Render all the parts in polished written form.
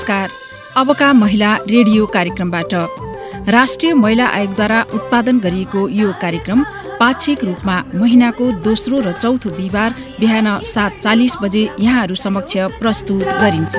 नमस्कार। अबका महिला रेडियो कार्यक्रमबाट राष्ट्रिय महिला आयोगद्वारा उत्पादन गरिएको यो कार्यक्रम पाक्षिक रूपमा महिनाको दोस्रो र चौथो बिहिबार बिहान 7:40 बजे यहाँहरू समक्ष प्रस्तुत गरिन्छ।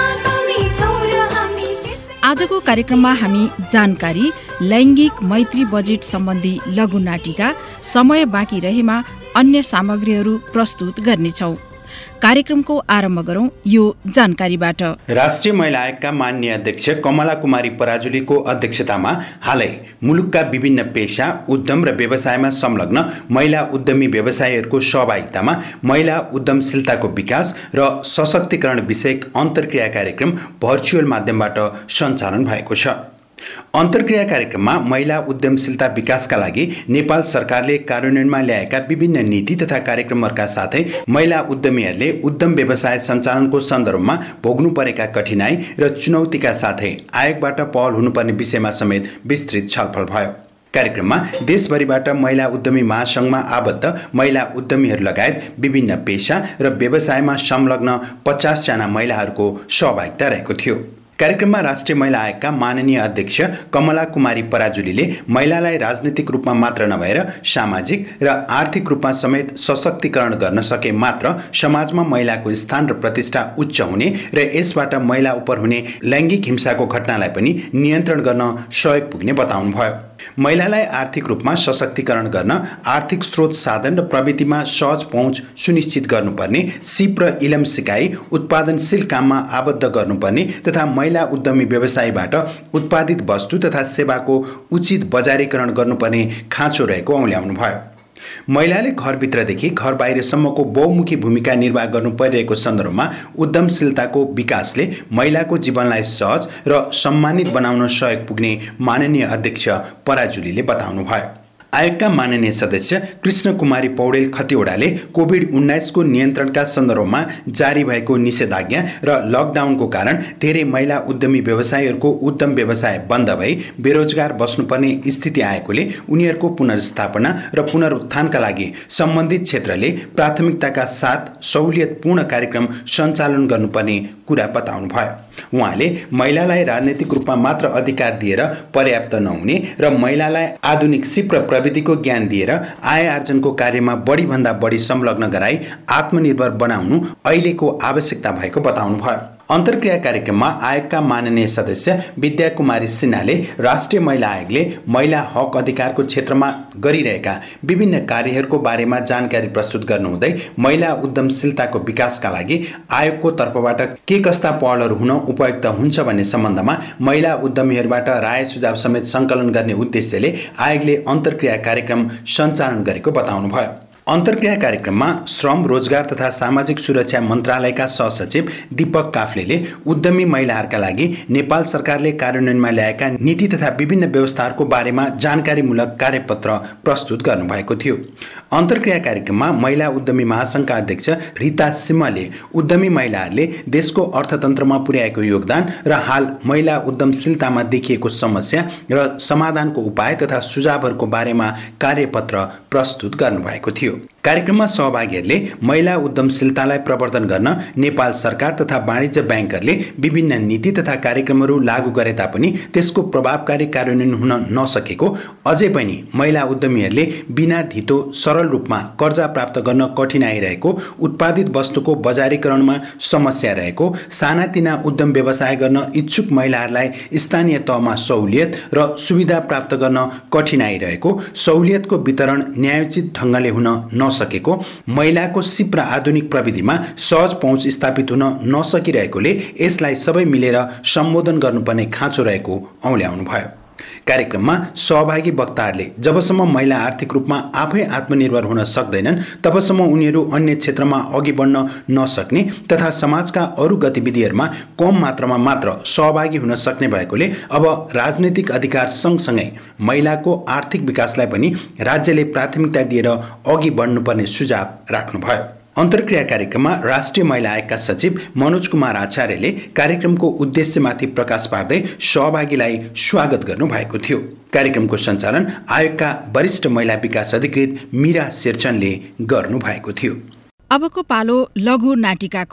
आजको कार्यक्रममा हामी जानकारी, लैङ्गिक मैत्री बजेट सम्बन्धी लघु नाटिका, समय बाँकी रहेमा अन्य सामग्रीहरू प्रस्तुत गर्नेछौँ। कार्यक्रमको आरम्भ गरौं यो जानकारीबाट। राष्ट्रिय महिला आयोगका माननीय अध्यक्ष कमला कुमारी पराजुलीको अध्यक्षतामा हालै मुलुकका विभिन्न पेशा, उद्यम र व्यवसायमा संलग्न महिला उद्यमी व्यवसायीहरूको सहभागितामा महिला उद्यमशीलताको विकास र सशक्तिकरण विषयक अन्तर्क्रिया कार्यक्रम भर्चुअल माध्यमबाट सञ्चालन भएको छ। अन्तर्क्रिया कार्यक्रममा महिला उद्यमशीलता विकासका लागि नेपाल सरकारले कार्यान्वयनमा ल्याएका विभिन्न नीति तथा कार्यक्रमहरूका साथै महिला उद्यमीहरूले उद्यम व्यवसाय सञ्चालनको सन्दर्भमा भोग्नु परेका कठिनाई र चुनौतीका साथै आयोगबाट पहल हुनुपर्ने विषयमा समेत विस्तृत छलफल भयो। कार्यक्रममा देशभरिबाट महिला उद्यमी महासंघमा आबद्ध महिला उद्यमीहरू लगायत विभिन्न पेशा र व्यवसायमा संलग्न 50 जना महिलाहरूको सहभागिता रहेको थियो। कार्यक्रममा राष्ट्रिय महिला आयोगका माननीय अध्यक्ष कमला कुमारी पराजुलीले महिलालाई राजनीतिक रूपमा मात्र नभएर सामाजिक र आर्थिक रूपमा समेत सशक्तिकरण गर्न सके मात्र समाजमा महिलाको स्थान र प्रतिष्ठा उच्च हुने र यसबाट महिला उपर हुने लैङ्गिक हिंसाको घटनालाई पनि नियन्त्रण गर्न सहयोग पुग्ने बताउनुभयो। महिलालाई आर्थिक रूपमा सशक्तिकरण गर्न आर्थिक स्रोत, साधन र प्रविधिमा सहज पहुँच सुनिश्चित गर्नुपर्ने, सिप र इलम सिकाइ उत्पादनशील काममा आबद्ध गर्नुपर्ने तथा महिला उद्यमी व्यवसायीबाट उत्पादित वस्तु तथा सेवाको उचित बजारीकरण गर्नुपर्ने खाँचो रहेको औल्याउनुभयो। महिलाले घरभित्रदेखि घर बाहिरसम्मको बहुमुखी भूमिका निर्वाह गर्नु परिरहेको सन्दर्भमा उद्यमशीलताको विकासले महिलाको जीवनलाई सहज र सम्मानित बनाउन सहयोग पुग्ने माननीय अध्यक्ष पराजुलीले बताउनुभयो। आयोगका माननीय सदस्य कृष्ण कुमारी पौडेल खतिवडाले कोभिड-19 को नियन्त्रणका सन्दर्भमा जारी भएको निषेधाज्ञा र लकडाउनको कारण धेरै महिला उद्यमी व्यवसायीहरूको उद्यम व्यवसाय बन्द भई बेरोजगार बस्नुपर्ने स्थिति आएकोले उनीहरूको पुनर्स्थापना र पुनरुत्थानका लागि सम्बन्धित क्षेत्रले प्राथमिकताका साथ सहुलियतपूर्ण कार्यक्रम सञ्चालन गर्नुपर्ने कुरा बताउनुभयो। उहाँले महिलालाई राजनैतिक रूपमा मात्र अधिकार दिएर पर्याप्त नहुने र महिलालाई आधुनिक सिप र प्रविधिको ज्ञान दिएर आय आर्जनको कार्यमा बढी भन्दा बढी संलग्न गराई आत्मनिर्भर बनाउनु अहिलेको आवश्यकता भएको बताउनुभयो। अन्तर्क्रिया कार्यक्रममा आयोगका माननीय सदस्य विद्या कुमारी सिन्हाले राष्ट्रिय महिला आयोगले महिला हक अधिकारको क्षेत्रमा गरिरहेका विभिन्न कार्यहरूको बारेमा जानकारी प्रस्तुत गर्नुहुँदै महिला उद्यमशीलताको विकासका लागि आयोगको तर्फबाट के कस्ता पहलहरू हुन उपयुक्त हुन्छ भन्ने सम्बन्धमा महिला उद्यमीहरूबाट राय सुझाव समेत सङ्कलन गर्ने उद्देश्यले आयोगले अन्तर्क्रिया कार्यक्रम सञ्चालन गरेको बताउनुभयो। अन्तर्क्रिया कार्यक्रममा श्रम, रोजगार तथा सामाजिक सुरक्षा मन्त्रालयका सहसचिव दीपक काफ्लेले उद्यमी महिलाहरूका लागि नेपाल सरकारले कार्यान्वयनमा ल्याएका नीति तथा विभिन्न व्यवस्थाहरूको बारेमा जानकारीमूलक कार्यपत्र प्रस्तुत गर्नुभएको थियो। अन्तर्क्रिया कार्यक्रममा महिला उद्यमी महासंघका अध्यक्ष रिता सिंहले उद्यमी महिलाहरूले देशको अर्थतन्त्रमा पुर्याएको योगदान र हाल महिला उद्यमशीलतामा देखिएको समस्या र समाधानको उपाय तथा सुझावहरूको बारेमा कार्यपत्र प्रस्तुत गर्नुभएको थियो। कार्यक्रममा सहभागीहरूले महिला उद्यमशीलतालाई प्रवर्धन गर्न नेपाल सरकार तथा वाणिज्य ब्याङ्कहरूले विभिन्न नीति तथा कार्यक्रमहरू लागू गरे तापनि त्यसको प्रभावकारी कार्यान्वयन हुन नसकेको, अझै पनि महिला उद्यमीहरूले बिना धितो सरल रूपमा कर्जा प्राप्त गर्न कठिनाइ रहेको, उत्पादित वस्तुको बजारीकरणमा समस्या रहेको, सानातिना उद्यम व्यवसाय गर्न इच्छुक महिलाहरूलाई स्थानीय तहमा सहुलियत र सुविधा प्राप्त गर्न कठिनाइ रहेको, सहुलियतको वितरण न्यायोचित ढङ्गले हुन नसकेको, महिलाको सिप र आधुनिक प्रविधिमा सहज पहुँच स्थापित हुन नसकिरहेकोले यसलाई सबै मिलेर सम्बोधन गर्नुपर्ने खाँचो रहेको औल्याउनुभयो। कार्यक्रममा सहभागी वक्ताहरूले जबसम्म महिला आर्थिक रूपमा आफै आत्मनिर्भर हुन सक्दैनन् तबसम्म उनीहरू अन्य क्षेत्रमा अघि बढ्न नसक्ने तथा समाजका अरू गतिविधिहरूमा कम मात्रामा मात्र सहभागी हुन सक्ने भएकोले अब राजनैतिक अधिकार सँगसँगै महिलाको आर्थिक विकासलाई पनि राज्यले प्राथमिकता दिएर अघि बढ्नुपर्ने सुझाव राख्नुभयो। अन्तर्क्रिया कार्यक्रममा राष्ट्रिय महिला आयोगका सचिव मनोज कुमार आचार्यले कार्यक्रमको उद्देश्यमाथि प्रकाश पार्दै सहभागीलाई स्वागत गर्नुभएको थियो। कार्यक्रमको सञ्चालन आयोगका वरिष्ठ महिला विकास अधिकृत मीरा शेरचनले गर्नुभएको थियो। अबको पालो लघु नाटिकाको।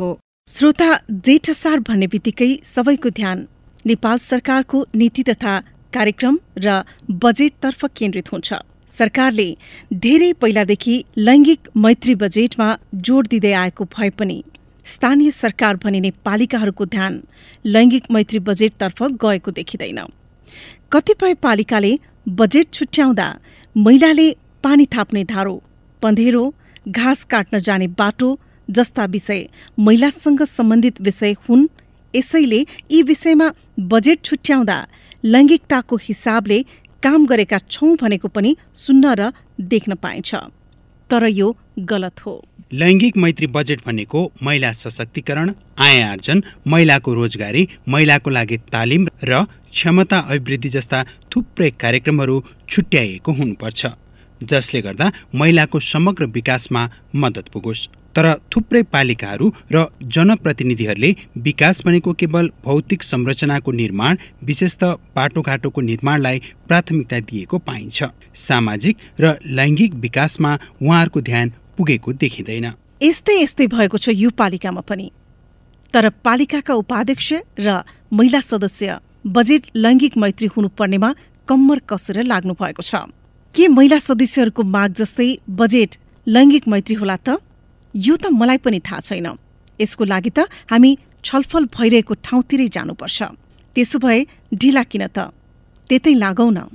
श्रोता, जेठ असार भन्ने बित्तिकै सबैको ध्यान नेपाल सरकारको नीति तथा कार्यक्रम र बजेटतर्फ केन्द्रित हुन्छ। सरकारले धेरै पहिलादेखि लैङ्गिक मैत्री बजेटमा जोड दिँदै आएको भए पनि स्थानीय सरकार भनिने पालिकाहरूको ध्यान लैङ्गिक मैत्री बजेटतर्फ गएको देखिँदैन। कतिपय पालिकाले बजेट छुट्याउँदा महिलाले पानी थाप्ने धारो, पँधेरो, घाँस काट्न जाने बाटो जस्ता विषय महिलासँग सम्बन्धित विषय हुन्। यसैले यी विषयमा बजेट छुट्याउँदा लैङ्गिकताको हिसाबले काम गरेका छौं भनेको पनि सुन्न र देख्न पाइन्छ, तर यो गलत हो। लैङ्गिक मैत्री बजेट भनेको महिला सशक्तिकरण, आय आर्जन, महिलाको रोजगारी, महिलाको लागि तालिम र क्षमता अभिवृद्धि जस्ता थुप्रै कार्यक्रमहरू छुट्याइएको हुनुपर्छ, जसले गर्दा महिलाको समग्र विकासमा मद्दत पुगोस्। तर थुप्रै पालिकाहरू र जनप्रतिनिधिहरूले विकास भनेको केवल भौतिक संरचनाको निर्माण, विशेषतः बाटोघाटोको निर्माणलाई प्राथमिकता दिएको पाइन्छ। सामाजिक र लैङ्गिक विकासमा उहाँहरूको ध्यान पुगेको देखिँदैन। यस्तै भएको छ यो पालिकामा पनि। तर पालिकाका उपाध्यक्ष र महिला सदस्य बजेट लैङ्गिक मैत्री हुनुपर्नेमा कम्मर कसेर लाग्नु भएको छ। के महिला सदस्यहरूको माग जस्तै बजेट लैङ्गिक मैत्री होला त? यो त मलाई पनि थाहा छैन। यसको लागि त हामी छलफल भइरहेको ठाउँतिरै जानुपर्छ। त्यसो भए ढिला किन त, त्यतै लागौँ न।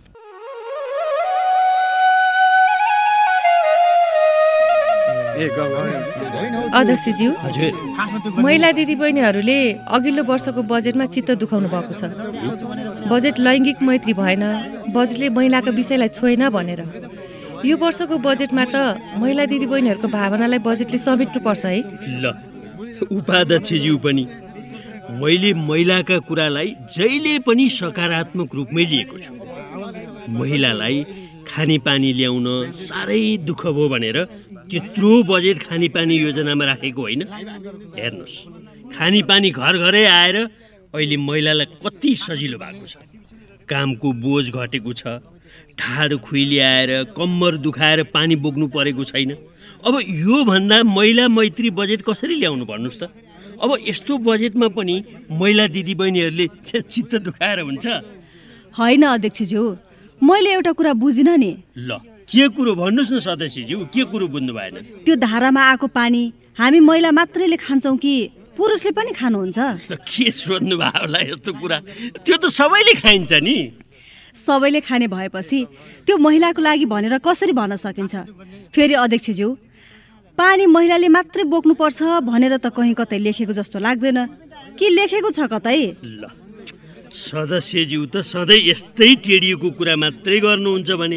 अध्यक्षज्यू, महिला दिदीबहिनीहरूले अघिल्लो वर्षको बजेटमा चित्त दुखाउनु भएको छ। बजेट लैङ्गिक मैत्री भएन, बजेटले महिलाको विषयलाई छोएन भनेर। यो वर्षको बजेटमा त महिला दिदीबहिनीहरूको भावनालाई बजेटले समेट्नुपर्छ है। ल, उपाध्यक्षज्यू पनि मैले महिलाका कुरालाई जहिले पनि सकारात्मक रूपमै लिएको छु। महिलालाई खानेपानी ल्याउन साह्रै दुःख भयो भनेर त्यत्रो बजेट खानेपानी योजनामा राखेको होइन। हेर्नुहोस्, खानेपानी घर घरै आएर अहिले महिलालाई कति सजिलो भएको छ। कामको बोझ घटेको छ, ढाड खुइली आएर कम्मर दुखाएर पानी बोक्नु परेको छैन। अब यो भन्दा महिला मैत्री बजेट कसरी ल्याउनु भन्नुहोस् त? अब यस्तो बजेटमा पनि महिला दिदीबहिनीहरूले चित्त दुखाएर हुन्छ? होइन अध्यक्षज्यू, मैले एउटा कुरा बुझिनँ नि। ल, के कुरो भन्नुहोस् न सदस्यज्यू, के कुरो बुझ्नु भएन? त्यो धारामा आएको पानी हामी महिला मात्रैले खान्छौँ कि पुरुषले पनि खानुहुन्छ? के सोध्नु भयो होला यस्तो कुरा? त्यो त सबैले खाइन्छ नि। सबैले खाने भएपछि त्यो महिलाको लागि भनेर कसरी भन्न सकिन्छ? फेरि अध्यक्षज्यू, पानी महिलाले मात्रै बोक्नुपर्छ भनेर त कहीँ कतै लेखेको जस्तो लाग्दैन। के लेखेको छ कतै? ल, सदस्यज्यू त सधैँ यस्तै टेडिएको कुरा मात्रै गर्नुहुन्छ भने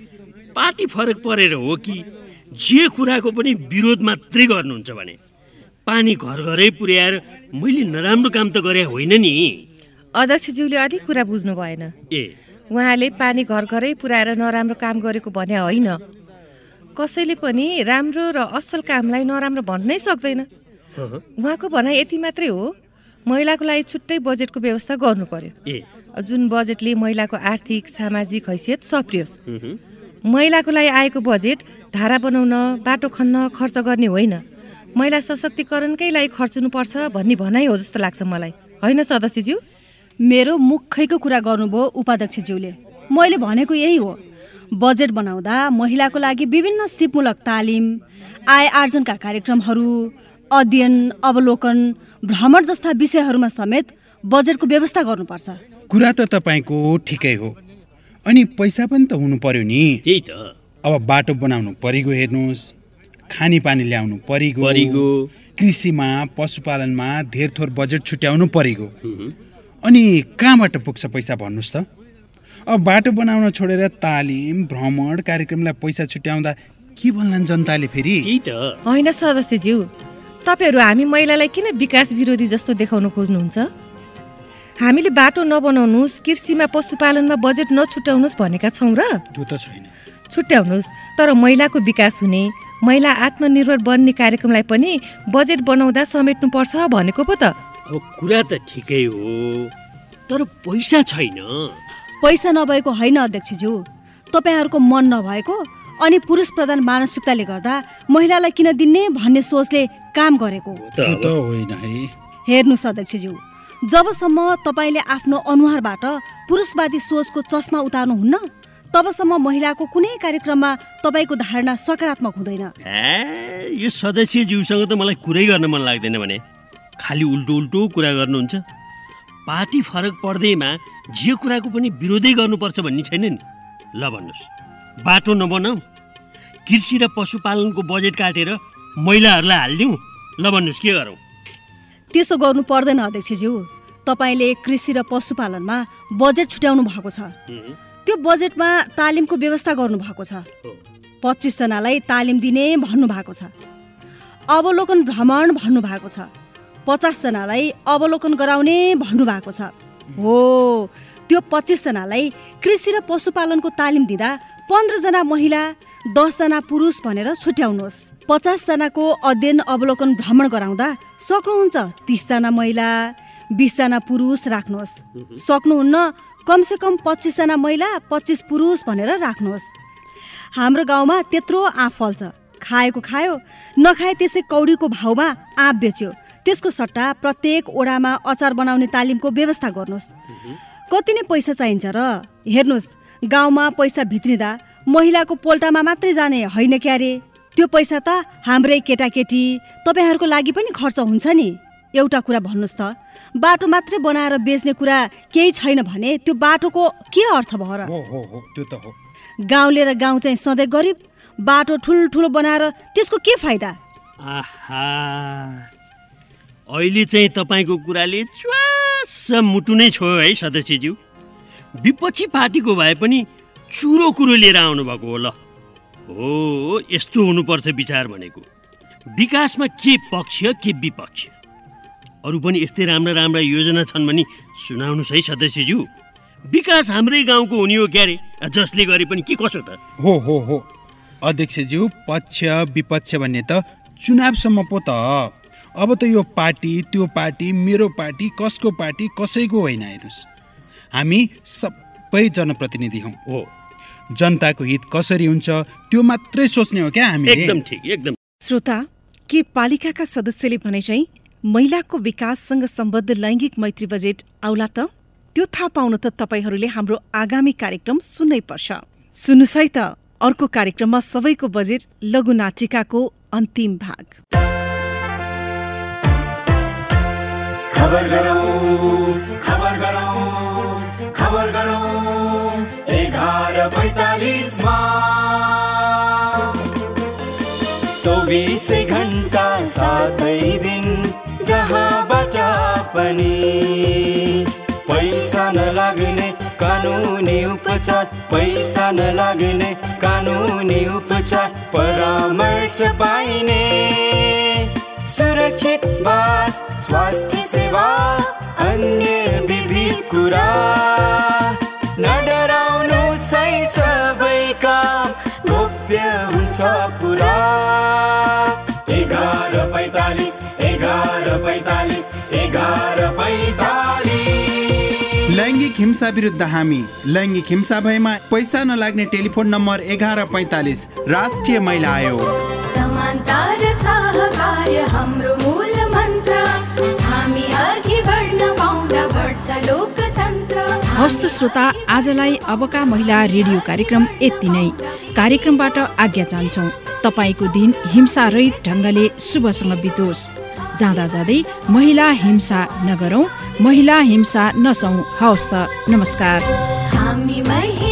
पार्टी फरक परेर हो कि जे कुराको पनि विरोध मात्रै गर्नुहुन्छ भने? पानी घर घरै पुर्याएर मैले नराम्रो काम त गरे होइन नि। अध्यक्षज्यूले अलिक कुरा बुझ्नु भएन। उहाँले पानी घर घरै पुर्याएर नराम्रो काम गरेको भने होइन। कसैले पनि राम्रो र असल कामलाई नराम्रो भन्नै सक्दैन। उहाँको भनाइ यति मात्रै हो, महिलाको लागि छुट्टै बजेटको व्यवस्था गर्नु पर्यो, जुन बजेटले महिलाको आर्थिक सामाजिक हैसियत सप्रियोस्। महिलाको लागि आएको बजेट धारा बनाउन, बाटो खन्न खर्च गर्ने होइन, महिला सशक्तिकरणकै लागि खर्चनुपर्छ भन्ने भनाइ हो जस्तो लाग्छ मलाई। होइन सदस्यज्यू? मेरो मुखैको कुरा गर्नुभयो उपाध्यक्षज्यूले। मैले भनेको यही हो, बजेट बनाउँदा महिलाको लागि विभिन्न सिपमूलक तालिम, आय आर्जनका कार्यक्रमहरू, अध्ययन, अवलोकन, भ्रमण जस्ता विषयहरूमा समेत बजेटको व्यवस्था गर्नुपर्छ। कुरा त तपाईँको ठिकै हो, अनि पैसा पनि त हुनु पर्यो नि। त्यही त। अब बाटो बनाउनु परिगो, हेर्नुहोस्, खानेपानी ल्याउनु परिगो, कृषिमा पशुपालनमा धेर थोर बजेट छुट्याउनु परिगो। अनि कहाँबाट पुग्छ पैसा भन्नुहोस् त? अब बाटो बनाउन छोडेर तालिम, भ्रमण कार्यक्रमलाई पैसा छुट्याउँदा के भन्लान् जनताले फेरि? त्यही त। होइन सदस्यज्यू, तपाईँहरू हामी महिलालाई किन विकास विरोधी जस्तो देखाउन खोज्नुहुन्छ? हामीले बाटो नबनाउनुहोस्, कृषिमा पशुपालनमा बजेट नछुट्याउनुहोस् भनेका छौँ र? त्यो त छैन। छुट्याउनुहोस्, तर महिलाको विकास हुने, महिला आत्मनिर्भर बन्ने कार्यक्रमलाई पनि बजेट बनाउँदा समेट्नुपर्छ भनेको पो त। अब कुरा त ठिकै हो, तर पैसा छैन। पैसा नभएको होइन अध्यक्षज्यू, तपाईँहरूको मन नभएको अनि पुरुष प्रधान मानसिकताले गर्दा महिलालाई किन दिने भन्ने सोचले काम गरेको होइन है। हेर्नुहोस् अध्यक्षज्यू, जबसम्म तपाईँले आफ्नो अनुहारबाट पुरुषवादी सोचको चस्मा उतार्नुहुन्न तबसम्म महिलाको कुनै कार्यक्रममा तपाईँको धारणा सकारात्मक हुँदैन। यो सदस्यज्यूसँग त मलाई कुरै गर्न मन लाग्दैन भने खालि उल्टो कुरा गर्नुहुन्छ। पार्टी फरक पर्दैमा जे कुराको पनि विरोधै गर्नुपर्छ भन्ने छैन नि। ल भन्नुहोस्, बाटो नबनाऊ, कृषि र पशुपालनको बजेट काटेर महिलाहरूलाई हालिदिउँ, ल भन्नुहोस् के गरौँ? त्यसो गर्नु पर्दैन अध्यक्षज्यू। तपाईँले कृषि र पशुपालनमा बजेट छुट्याउनु भएको छ। त्यो बजेटमा तालिमको व्यवस्था गर्नुभएको छ। 25 जनालाई तालिम दिने भन्नुभएको छ। अवलोकन भ्रमण भन्नुभएको छ। 50 जनालाई अवलोकन गराउने भन्नुभएको छ। हो, त्यो 25 जनालाई कृषि र पशुपालनको तालिम दिँदा 15 जना महिला 10 जना पुरुष भनेर छुट्याउनुहोस्। 50 जनाको अध्ययन अवलोकन भ्रमण गराउँदा सक्नुहुन्छ 30 जना महिला 20 जना पुरुष राख्नुहोस्। सक्नुहुन्न कमसेकम 25 जना महिला 25 पुरुष भनेर राख्नुहोस्। हाम्रो गाउँमा त्यत्रो आँप फल्छ, खाएको खायो, नखाए त्यसै कौडीको भाउमा आँप बेच्यो। त्यसको सट्टा प्रत्येक ओडामा अचार बनाउने तालिमको व्यवस्था गर्नुहोस्। कति नै पैसा चाहिन्छ र? हेर्नुहोस्, गाउँमा पैसा भित्रिँदा महिलाको पोल्टामा मात्रै जाने होइन क्यारे। त्यो पैसा त हाम्रै केटाकेटी तपाईँहरूको लागि पनि खर्च हुन्छ नि। एउटा कुरा भन्नुहोस् त, बाटो मात्रै बनाएर बेच्ने कुरा केही छैन भने त्यो बाटोको के अर्थ भयो र? त्यो त हो। गाउँले र गाउँ चाहिँ सधैँ गरिब, बाटो ठुल्ठुलो बनाएर त्यसको के फाइदा? आहा, अहिले चाहिँ तपाईँको कुराले च्वास मुटु नै छोयो है सदस्यज्यू। विपक्षी पार्टीको भए पनि चुरो कुरो लिएर आउनुभएको हो। ल हो, यस्तो हुनुपर्छ विचार भनेको। विकासमा के पक्ष के विपक्ष, अरू पनि यस्तै राम्रा योजना छन् भने सुनाउनुहोस् है सदस्यज्यू। विकास हाम्रै गाउँको हुने हो क्यारे, जसले गरे पनि के कसो त? हो अध्यक्षज्यू, पक्ष विपक्ष भन्ने त चुनावसम्म पो त। अब त यो पार्टी त्यो पार्टी मेरो पार्टी कसको पार्टी कसैको होइन। हेर्नुहोस्, हामी सबै जनप्रतिनिधि हौँ। हो, जनताको हित कसरी हुन्छ त्यो मात्रै सोच्ने हो क्या हामी। एकदम ठिक, एकदम। श्रोता, के पालिकाका सदस्यले भने चाहिँ महिलाको विकाससँग सम्बद्ध लैङ्गिक मैत्री बजेट आउला त? त्यो थाहा पाउन त तपाईँहरूले हाम्रो आगामी कार्यक्रम सुन्नै पर्छ। सुन्नुहोस् है त, अर्को कार्यक्रममा सबैको बजेट लघु नाटिकाको अन्तिम भाग। खबर गरौँ 11:45 मा 24 घण्टा 7 दिन जहाँबाट पनि पैसा नलाग्ने कानुनी उपचार, पैसा नलाग्ने कानुनी उपचार, परामर्श पाइने सुरक्षित बास, स्वास्थ्य सेवा, अन्य विविध कुरा। नडराउनु सही, सबै काम गोप्य हुन्छ पुरा। 11:45 लैङ्गिक हिंसा विरुद्ध हामी। लैङ्गिक हिंसा भएमा पैसा नलाग्ने टेलिफोन नम्बर 1145 राष्ट्रिय महिला आयोग। समानता र सहकार्य हाम्रो मूल मन्त्र, हामी अघि बढ्न पाउँदा बढ्छ लोकतन्त्र। हस्त श्रोता, आजलाई अबका महिला रेडियो कार्यक्रम यति नै। कार्यक्रमबाट आज्ञा चाहन्छौँ। तपाईँको दिन हिंसारहित ढङ्गले शुभसँग बितोस्। जाँदा जाँदै महिला हिंसा नगरौँ, महिला हिंसा नसौँ। हवस् त, नमस्कार। हामी